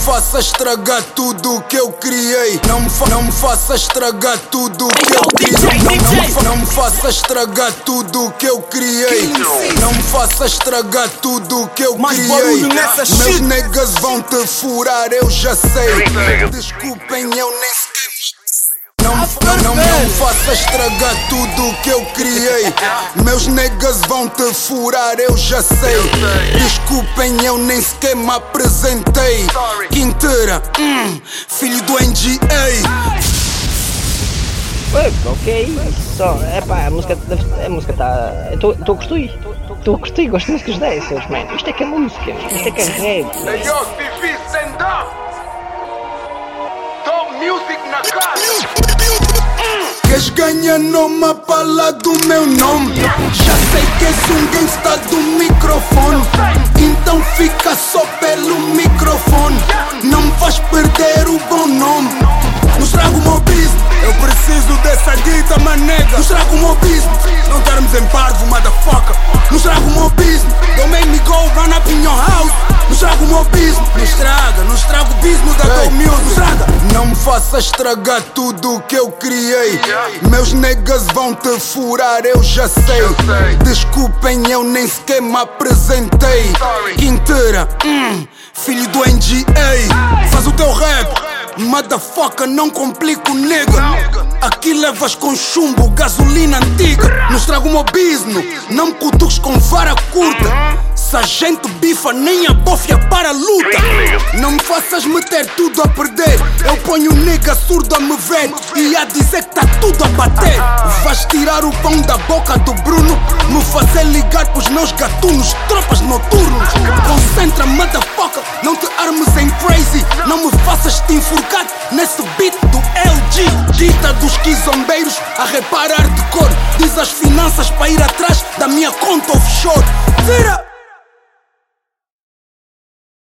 faça estragar tudo que eu criei. Não me faça estragar tudo que eu criei. Não me faça estragar tudo que eu criei. Não me faça estragar tudo que eu criei. Meus niggas vão te furar, eu já sei. Desculpem, eu nem sequer. Não me faça estragar tudo que eu criei. Meus niggas vão te furar, eu já sei. Desculpem, eu nem sequer me apresentei. Quinteira, filho do NGA. Ok, só, a música tá. Estou a curtir, gosto de músicas dessas, mano. Isto é que é música, isto é que é rap. Hey yo, Fifi, stand up! Top music na casa! Queres ganhar nome a falar do meu nome? Já sei que és um gangsta do microfone, então fica só pelo microfone. Não me vais perder o bom nome. Nos trago o meu business, eu preciso dessa guita, manega. Nos trago o meu business, não termos em parvo, motherfucker. Nos trago o meu business, don't make me go run up in your house. Nos trago o meu business, nos trago o business da tua music. Não me faça estragar tudo que eu criei. Meus niggas vão te furar, eu já sei. Desculpem, eu nem sequer me apresentei. Quinteira, filho do NGA. Faz o teu rap, motherfucker, não complica o nigga. Aqui levas com chumbo, gasolina antiga. Nos trago o meu business, não me cutuques com vara curta. Se a gente bifa, nem a bofia para a luta. Não me faças meter tudo a perder. Eu ponho nigga surdo a me ver e a dizer que tá tudo a bater. Vais tirar o pão da boca do Bruno, me fazer ligar pros meus gatunos, tropas noturnos. Concentra, motherfucker, não te armes em crazy. Não me faças te enforcar nesse beat do LG. Dita dos quizombeiros a reparar de cor. Diz as finanças para ir atrás da minha conta offshore. Tira!